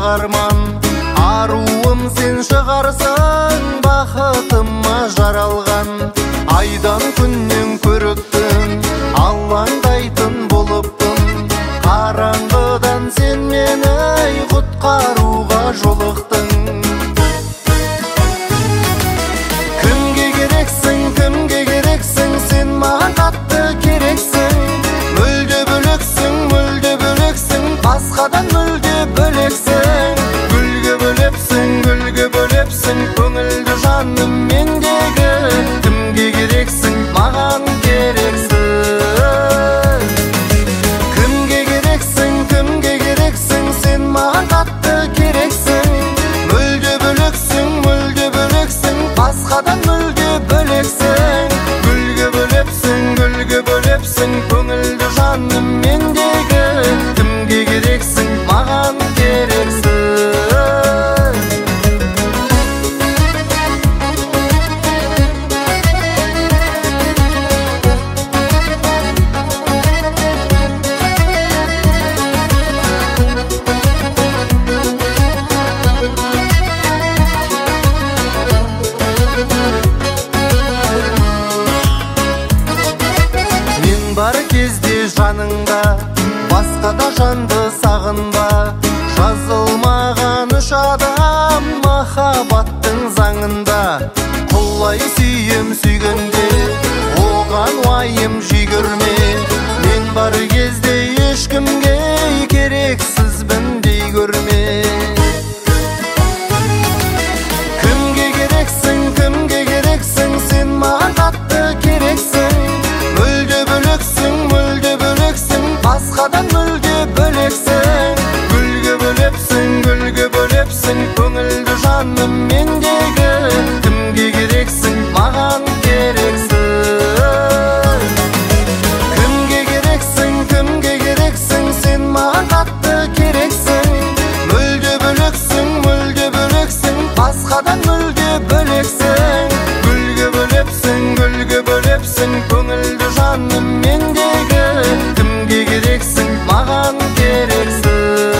арман, аруым сен шығарсың, бақытыма жаралған. Айдан күннен көріктің, алаңдайтын болыппын. Қараңғыдан сен мені құтқаруға жолықтың. Кімге керексің, сен маған қатты керексің. Мүлде бөлексің, басқадан мүлде бөлексің. Гүлге бөлепсің, көңілді жаным мендегі. Кімге керексің, маған керексің. Кімге керексің, сен маған қатты керексің. Мүлде бөлексің, басқадан мүлде бөлексің. Гүлге бөлепсің, көңілді жаным мендегі. Кімге керексің, маған керексің. Бар кезде жаныңда, басқада жанды сағынба. Жазылмаған үш адам махаббаттың заңында. Құлай сүйем сүйгенде, оған уайым жегірме. Мен бар кезде ешкімге керексізбін дей көрме. Кімге керексің, сен маған қатты керексің. Мүлде бөлексің, басқадан мүлде бөлексің. Гүлге бөлепсің, көңілді жаным мендегі. Кімге керексің, маған керексің. Кімге керексің, сен маған қатты керексің. Мүлде бөлексің, басқадан мүлде бөлексің. Гүлге бөлепсің, көңілді жаным мендегі. Кімге керексің, маған керексің.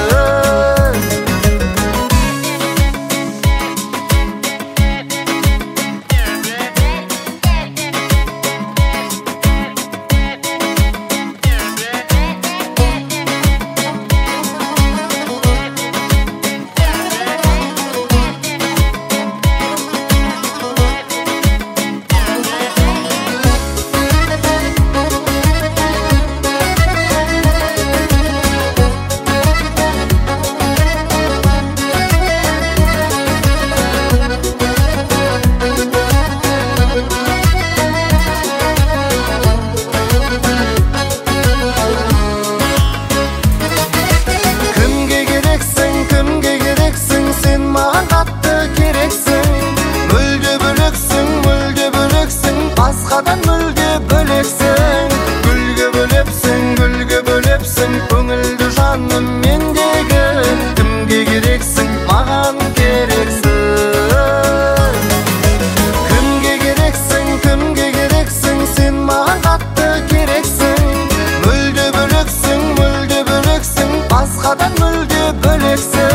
Басқадан мүлде бөлексің. Гүлге бөлепсің, көңілді жаным мендегі. Кімге керексің, маған керексің. Кімге керексің, сен маған қатты керексің. Мүлде бөлексің, басқадан мүлде бөлексің.